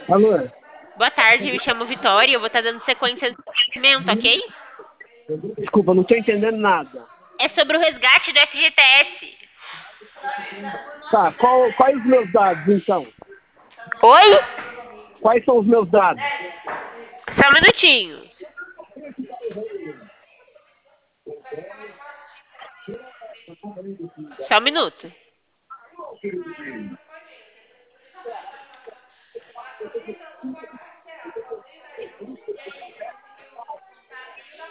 Alô? Boa tarde, me chamo Vitória e eu vou estar dando sequência ao atendimento, ok? Desculpa, não tô entendendo nada. É sobre o resgate do FGTS. Tá, quais os meus dados, então? Oi? Quais são os meus dados? Só um minutinho. Só um minuto.